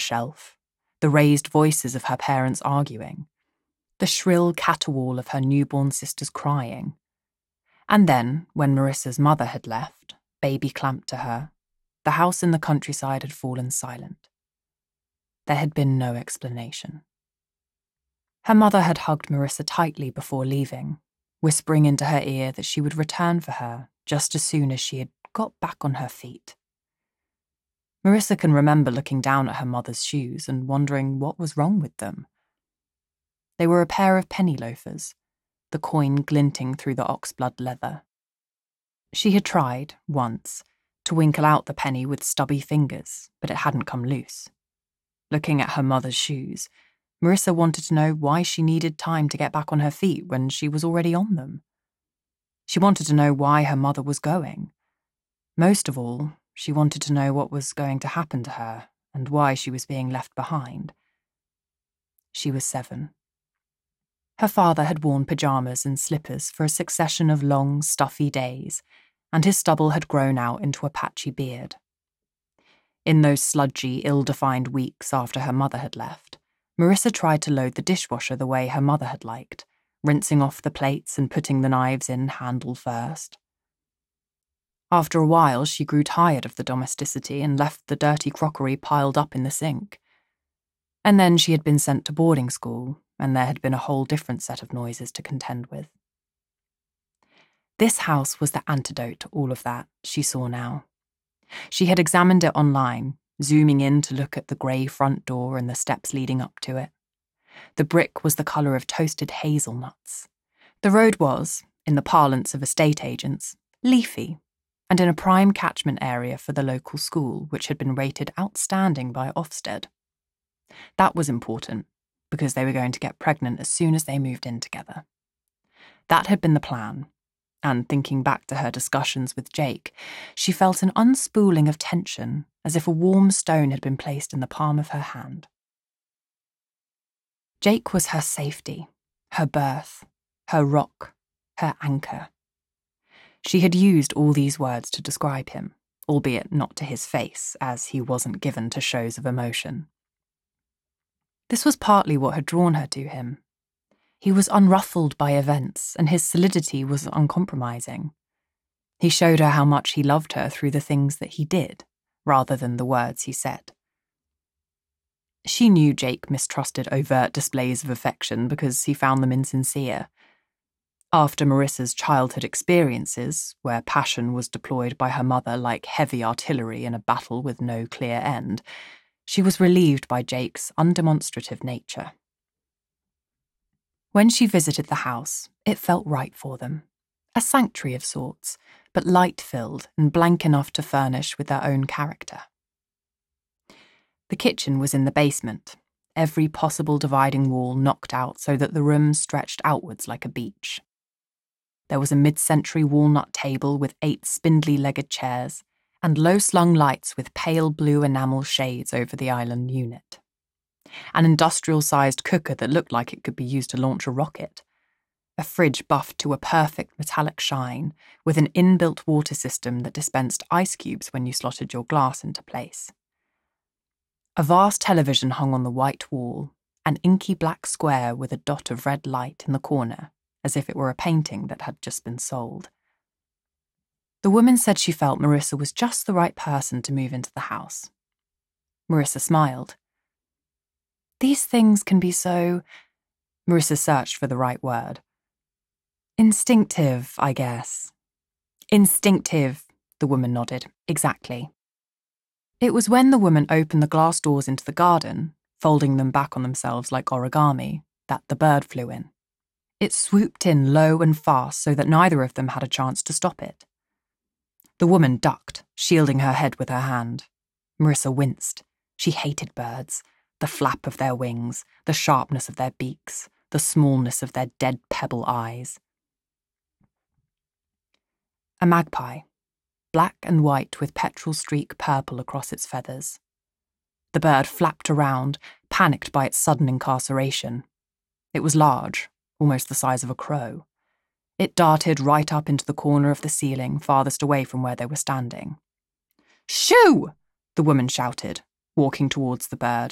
shelf, the raised voices of her parents arguing, the shrill caterwaul of her newborn sisters crying. And then, when Marissa's mother had left, baby clamped to her, the house in the countryside had fallen silent. There had been no explanation. Her mother had hugged Marissa tightly before leaving, whispering into her ear that she would return for her just as soon as she had got back on her feet. Marissa can remember looking down at her mother's shoes and wondering what was wrong with them. They were a pair of penny loafers, the coin glinting through the oxblood leather. She had tried, once, to winkle out the penny with stubby fingers, but it hadn't come loose. Looking at her mother's shoes, Marissa wanted to know why she needed time to get back on her feet when she was already on them. She wanted to know why her mother was going. Most of all, she wanted to know what was going to happen to her and why she was being left behind. She was 7. Her father had worn pyjamas and slippers for a succession of long, stuffy days, and his stubble had grown out into a patchy beard. In those sludgy, ill-defined weeks after her mother had left, Marissa tried to load the dishwasher the way her mother had liked, rinsing off the plates and putting the knives in handle first. After a while, she grew tired of the domesticity and left the dirty crockery piled up in the sink. And then she had been sent to boarding school, and there had been a whole different set of noises to contend with. This house was the antidote to all of that, she saw now. She had examined it online, zooming in to look at the grey front door and the steps leading up to it. The brick was the colour of toasted hazelnuts. The road was, in the parlance of estate agents, leafy, and in a prime catchment area for the local school, which had been rated outstanding by Ofsted. That was important, because they were going to get pregnant as soon as they moved in together. That had been the plan, and thinking back to her discussions with Jake, she felt an unspooling of tension, as if a warm stone had been placed in the palm of her hand. Jake was her safety, her birth, her rock, her anchor. She had used all these words to describe him, albeit not to his face, as he wasn't given to shows of emotion. This was partly what had drawn her to him. He was unruffled by events, and his solidity was uncompromising. He showed her how much he loved her through the things that he did, rather than the words he said. She knew Jake mistrusted overt displays of affection because he found them insincere. After Marissa's childhood experiences, where passion was deployed by her mother like heavy artillery in a battle with no clear end, she was relieved by Jake's undemonstrative nature. When she visited the house, it felt right for them. A sanctuary of sorts, but light-filled and blank enough to furnish with their own character. The kitchen was in the basement, every possible dividing wall knocked out so that the room stretched outwards like a beach. There was a mid-century walnut table with 8 spindly-legged chairs, and low-slung lights with pale blue enamel shades over the island unit. An industrial-sized cooker that looked like it could be used to launch a rocket. A fridge buffed to a perfect metallic shine, with an inbuilt water system that dispensed ice cubes when you slotted your glass into place. A vast television hung on the white wall, an inky black square with a dot of red light in the corner, as if it were a painting that had just been sold. The woman said she felt Marissa was just the right person to move into the house. Marissa smiled. These things can be so... Marissa searched for the right word. Instinctive, I guess. Instinctive, the woman nodded. Exactly. It was when the woman opened the glass doors into the garden, folding them back on themselves like origami, that the bird flew in. It swooped in low and fast so that neither of them had a chance to stop it. The woman ducked, shielding her head with her hand. Marissa winced. She hated birds. The flap of their wings, the sharpness of their beaks, the smallness of their dead pebble eyes. A magpie, black and white with petrol streak purple across its feathers. The bird flapped around, panicked by its sudden incarceration. It was large, almost the size of a crow. It darted right up into the corner of the ceiling, farthest away from where they were standing. "Shoo!" the woman shouted, walking towards the bird.